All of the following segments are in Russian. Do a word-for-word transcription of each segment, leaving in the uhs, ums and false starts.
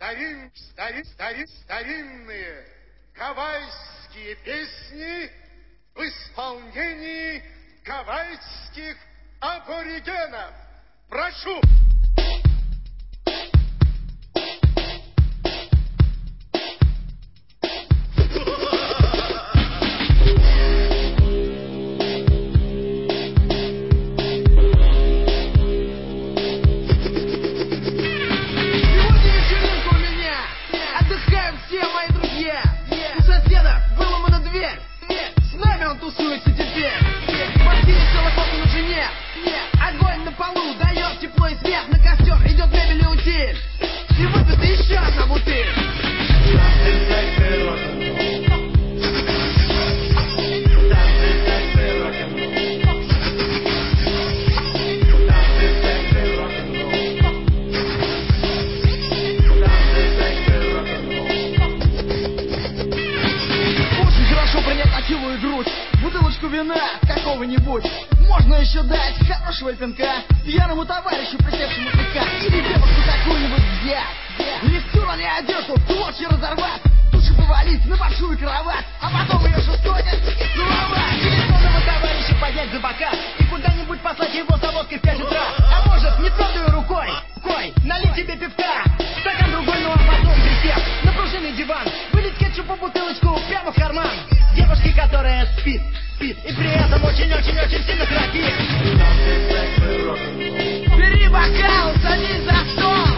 старин, старин, старин, старинные гавайские песни в исполнении гавайских аборигенов. Прошу! Тусуется теперь. В квартире целый на жене. Огонь на полу дает тепло и свет. На костер идет мебель и утиль. И выпита еще одна бутыль. Очень хорошо принять ахиллую грудь. Бутылочку вина какого-нибудь. Можно еще дать хорошего пинка пьяному товарищу, присевшему пика. Или девушку какую-нибудь взять. И всю на ней одежду в клочья разорвать. Лучше повалить на большую кровать, а потом ее шестонить и целовать. Или сонного товарища поднять за бока и куда-нибудь послать его за водкой в пять утра. А может, не твердой рукой, рукой налить тебе пивка. Стакан другой, ну а потом присев на пружинный диван, вылить кетчупу бутылочку прямо в карман. Девушки, которая спит, спит и при этом очень-очень-очень сильно храпит. Бери бокал, садись за стол.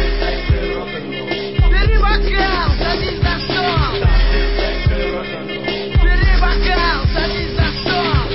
Бери бокал, садись за стол. Бери бокал, садись за стол.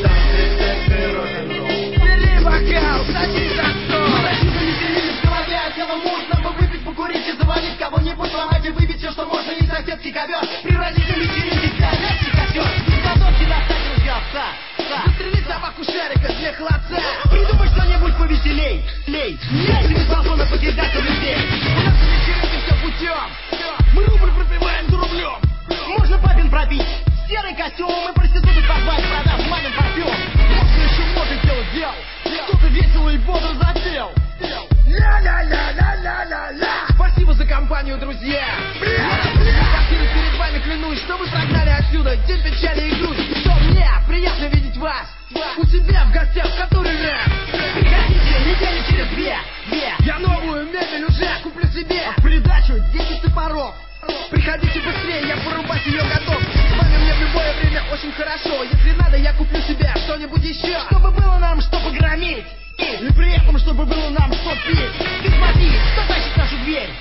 Бери бокал, садись за стол. Мы родители селились в голове, а тело можно бы выпить, покурить и завалить кого-нибудь, сломать и выбить все, что можно, и соседский ковер. Превратить вечеринки в горячий костер. Из кладовки достать ружья. Застрелить собаку шарика для холодца. Придумай что-нибудь повеселей. Лей, яйцами с балкона покидаться людей. У нас на вечеринке все путем. Мы рубль пропиваем за рублем. Можно папин пробить серый костюм и проституток позвать, продав мамин парфюм. Можно еще много дела дел. Кто-то весело и бодро запел. Ля-ля-ля-ля-ля-ля-ля. Спасибо за компанию, друзья. Картину перед вами клянусь, что вы прогнали отсюда день печали и грусть. Что мне приятно видеть вас у себя в гостях в который раз. Приходите недели через две, две. Я новую мебель уже куплю себе. В придачу десять топоров. Приходите быстрее, я порубать ее готов. С вами мне в любое время очень хорошо. Если надо, я куплю себе что-нибудь еще, чтобы было нам что погромить. И при этом, чтобы было нам что пить. Ты смотри, кто тащит нашу дверь.